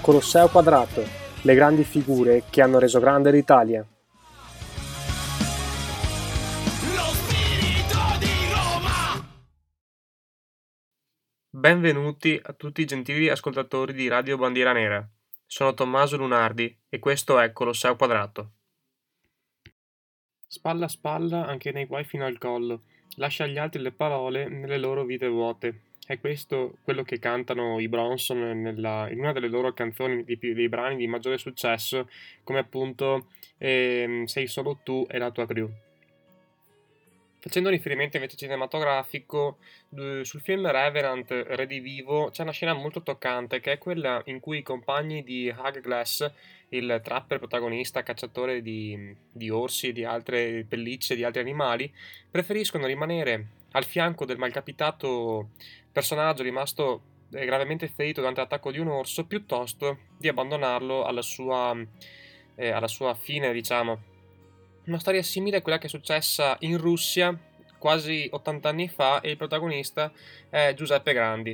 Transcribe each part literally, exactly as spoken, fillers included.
Colosseo Quadrato, le grandi figure che hanno reso grande l'Italia. Benvenuti a tutti i gentili ascoltatori di Radio Bandiera Nera. Sono Tommaso Lunardi e questo è Colosseo Quadrato. Spalla a spalla anche nei guai fino al collo, lascia agli altri le parole nelle loro vite vuote. È questo quello che cantano i Bronson nella, in una delle loro canzoni, di, dei brani di maggiore successo, come appunto ehm, Sei solo tu e la tua crew. Facendo riferimento invece cinematografico, sul film Revenant, Redivivo, c'è una scena molto toccante che è quella in cui i compagni di Hugh Glass, il trapper protagonista, cacciatore di, di orsi e di altre pellicce di altri animali, preferiscono rimanere al fianco del malcapitato personaggio rimasto eh, gravemente ferito durante l'attacco di un orso piuttosto di abbandonarlo alla sua, eh, alla sua fine, diciamo. Una storia simile a quella che è successa in Russia quasi ottanta anni fa e il protagonista è Giuseppe Grandi.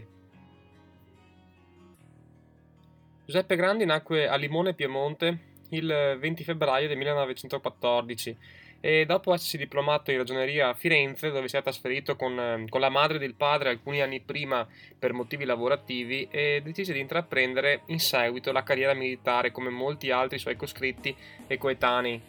Giuseppe Grandi nacque a Limone, Piemonte, il venti febbraio del millenovecentoquattordici e dopo essersi diplomato in ragioneria a Firenze, dove si è trasferito con, con la madre del padre alcuni anni prima per motivi lavorativi, e decise di intraprendere in seguito la carriera militare come molti altri suoi coscritti e coetanei.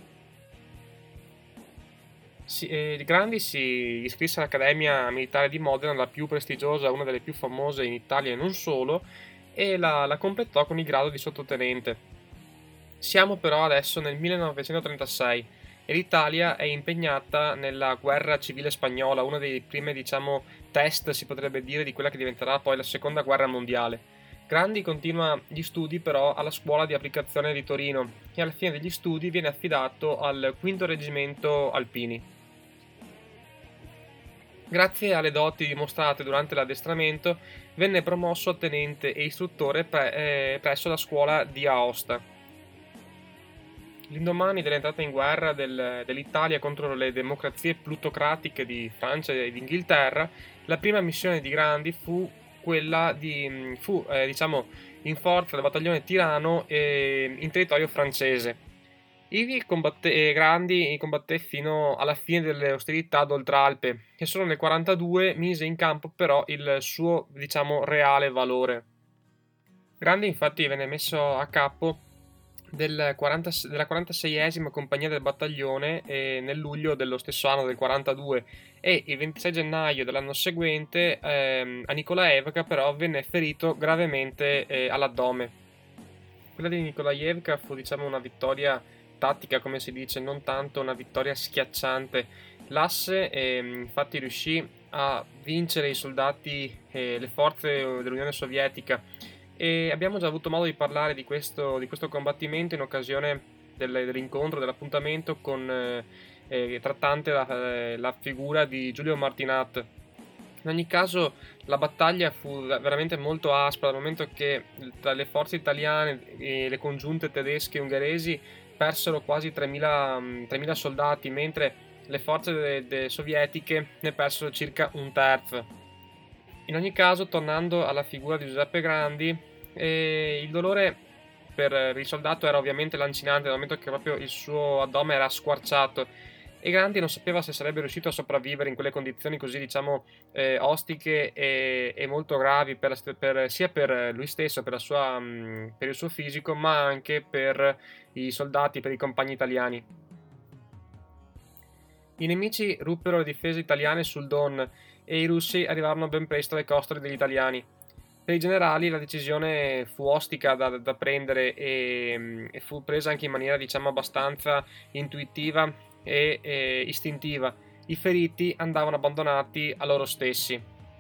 Si, eh, Grandi si iscrisse all'Accademia Militare di Modena, la più prestigiosa, una delle più famose in Italia e non solo, e la, la completò con il grado di sottotenente. Siamo però adesso nel millenovecentotrentasei e l'Italia è impegnata nella guerra civile spagnola, uno dei primi, diciamo, test, si potrebbe dire, di quella che diventerà poi la seconda guerra mondiale. Grandi continua gli studi però alla scuola di applicazione di Torino e alla fine degli studi viene affidato al quinto Reggimento Alpini. Grazie alle doti dimostrate durante l'addestramento, venne promosso a tenente e istruttore pre- eh, presso la scuola di Aosta. L'indomani dell'entrata in guerra del, dell'Italia contro le democrazie plutocratiche di Francia e di Inghilterra, la prima missione di Grandi fu quella di fu, eh, diciamo, in forza del battaglione Tirano eh, in territorio francese. Ivi combatté, Grandi combatté fino alla fine delle ostilità ad Oltralpe e solo nel quarantadue mise in campo però il suo, diciamo, reale valore. Grandi infatti venne messo a capo del quaranta, della quarantaseiesima compagnia del battaglione eh, nel luglio dello stesso anno del quarantadue e il ventisei gennaio dell'anno seguente ehm, a Nikolaevka però venne ferito gravemente eh, all'addome. Quella di Nikolaevka fu, diciamo, una vittoria tattica, come si dice, non tanto una vittoria schiacciante. L'asse eh, infatti riuscì a vincere i soldati e le forze dell'Unione Sovietica e abbiamo già avuto modo di parlare di questo, di questo combattimento in occasione del, dell'incontro, dell'appuntamento con eh, eh, trattante la, eh, la figura di Giulio Martinat. In ogni caso la battaglia fu veramente molto aspra, dal momento che tra le forze italiane e le congiunte tedesche e ungheresi persero quasi tremila, tremila soldati, mentre le forze de- de sovietiche ne persero circa un terzo. In ogni caso, tornando alla figura di Giuseppe Grandi, eh, il dolore per il soldato era ovviamente lancinante, dal momento che proprio il suo addome era squarciato e Grandi non sapeva se sarebbe riuscito a sopravvivere in quelle condizioni così, diciamo, eh, ostiche e, e molto gravi per, per, sia per lui stesso, per, la sua, mh, per il suo fisico, ma anche per i soldati, per i compagni italiani. I nemici ruppero le difese italiane sul Don e i russi arrivarono ben presto alle coste degli italiani. Per i generali la decisione fu ostica da, da prendere e, e fu presa anche in maniera, diciamo, abbastanza intuitiva e, e istintiva. I feriti andavano abbandonati a loro stessi.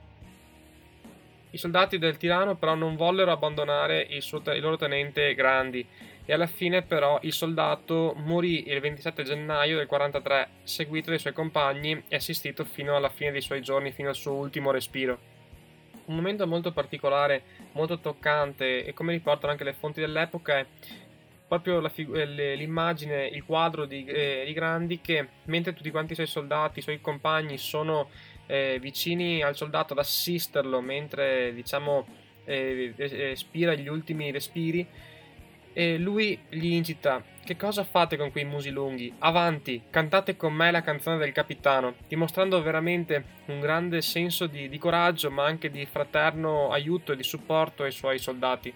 I soldati del tirano però non vollero abbandonare il, suo, il loro tenente Grandi e alla fine però il soldato morì il ventisette gennaio del quarantatré, seguito dai suoi compagni e assistito fino alla fine dei suoi giorni, fino al suo ultimo respiro. Un momento molto particolare, molto toccante e come riportano anche le fonti dell'epoca è proprio la figu- eh, l'immagine, il quadro di, eh, di Grandi che mentre tutti quanti i suoi soldati, i suoi compagni sono eh, vicini al soldato ad assisterlo mentre, diciamo, e espira gli ultimi respiri, e lui gli incita: che cosa fate con quei musi lunghi? Avanti, cantate con me la canzone del capitano, dimostrando veramente un grande senso di, di coraggio, ma anche di fraterno aiuto e di supporto ai suoi soldati.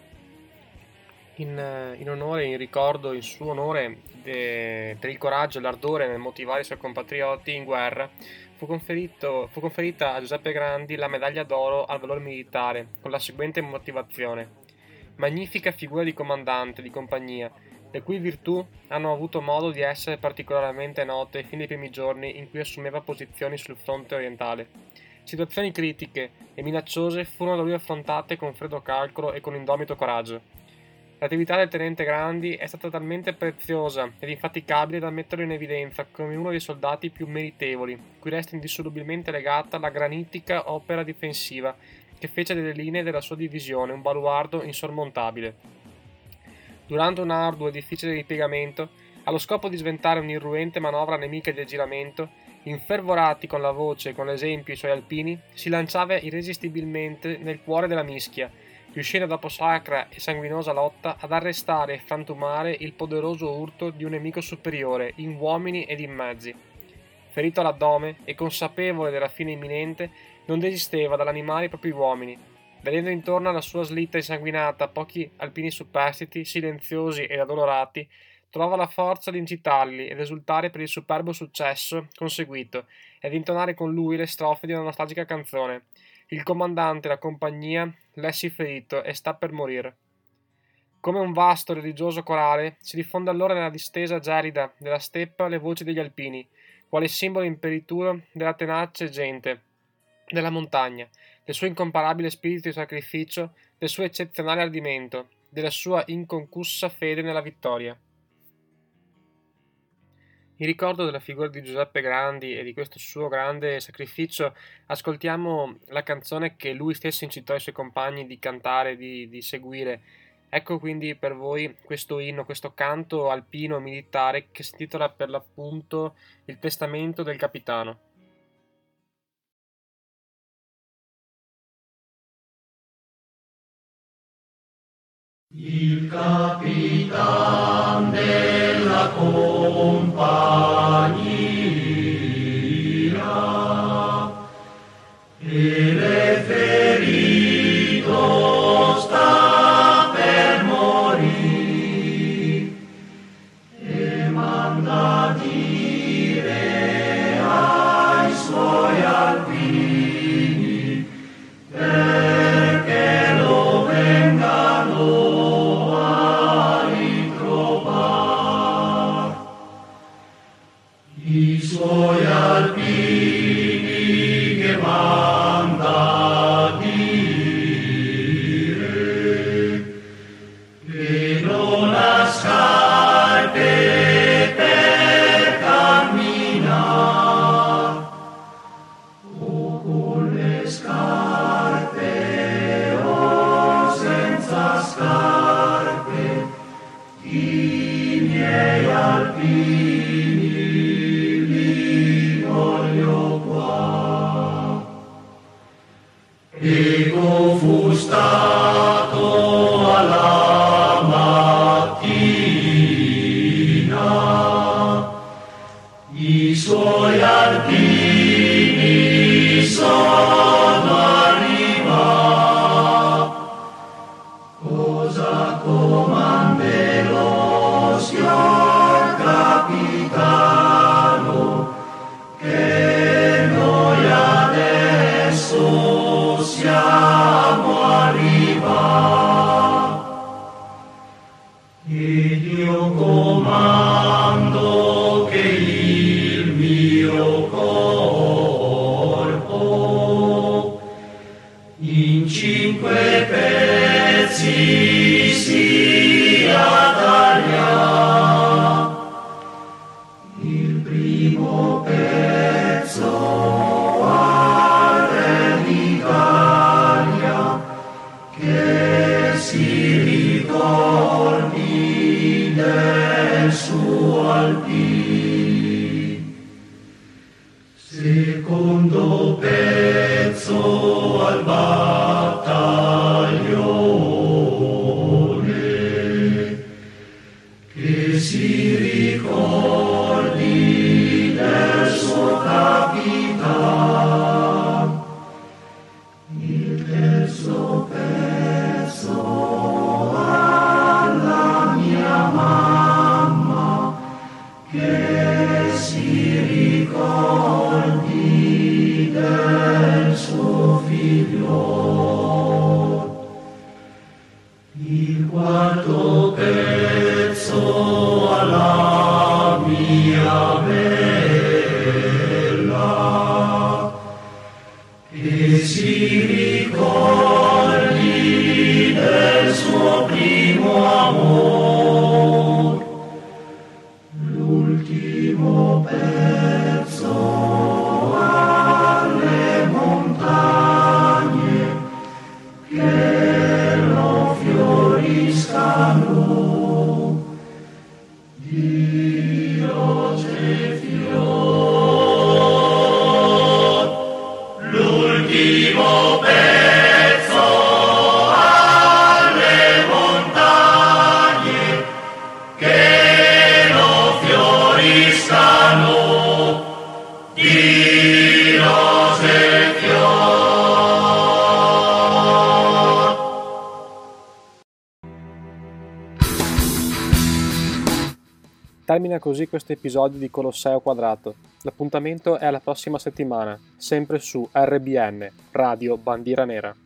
In, in onore, in ricordo, in suo onore de, per il coraggio e l'ardore nel motivare i suoi compatrioti in guerra, fu, conferito, fu conferita a Giuseppe Grandi la medaglia d'oro al valor militare, con la seguente motivazione: magnifica figura di comandante di compagnia, le cui virtù hanno avuto modo di essere particolarmente note fin dai primi giorni in cui assumeva posizioni sul fronte orientale. Situazioni critiche e minacciose furono da lui affrontate con freddo calcolo e con indomito coraggio. L'attività del tenente Grandi è stata talmente preziosa ed infaticabile da metterlo in evidenza come uno dei soldati più meritevoli, cui resta indissolubilmente legata la granitica opera difensiva che fece delle linee della sua divisione un baluardo insormontabile. Durante un arduo e difficile ripiegamento, allo scopo di sventare un'irruente manovra nemica di aggiramento, infervorati con la voce e con l'esempio i suoi alpini, si lanciava irresistibilmente nel cuore della mischia, riuscendo dopo sacra e sanguinosa lotta ad arrestare e frantumare il poderoso urto di un nemico superiore in uomini ed in mezzi. Ferito all'addome e consapevole della fine imminente, non desisteva dall'animare i propri uomini. Vedendo intorno alla sua slitta insanguinata pochi alpini superstiti, silenziosi ed addolorati, trovava la forza di incitarli ed esultare per il superbo successo conseguito ed intonare con lui le strofe di una nostalgica canzone. Il comandante e la compagnia lessi ferito e sta per morire. Come un vasto religioso corale, si diffonde allora nella distesa gelida della steppa le voci degli alpini, quale simbolo imperituro della tenace gente della montagna, del suo incomparabile spirito di sacrificio, del suo eccezionale ardimento, della sua inconcussa fede nella vittoria. In ricordo della figura di Giuseppe Grandi e di questo suo grande sacrificio, ascoltiamo la canzone che lui stesso incitò i suoi compagni di cantare, di, di seguire. Ecco quindi per voi questo inno, questo canto alpino militare che si intitola per l'appunto Il testamento del capitano. Il capitan della compagnia e le ferito sta per morire e manda dire ai suoi alpini perché lo vengano i suoi alpini che manda dire che non ha scarpe per camminare o con le scarpe o senza scarpe i miei alpini ego fu stato alla mattina i suoi alpini sono arrivati cosa comanderò signor capitano che noi adesso siamo arrivati ed io comando che il mio corpo in cinque pezzi sia tagliato. Il primo pezzo al re d'Italia che si ricordi del suo alpin. Secondo pezzo al battaglione che lo fioriscano, Dio c'è fior, l'ultimo pezzo alle montagne che lo fioriscano, di rose fior. Termina così questo episodio di Colosseo Quadrato. L'appuntamento è alla prossima settimana, sempre su R B N, Radio Bandiera Nera.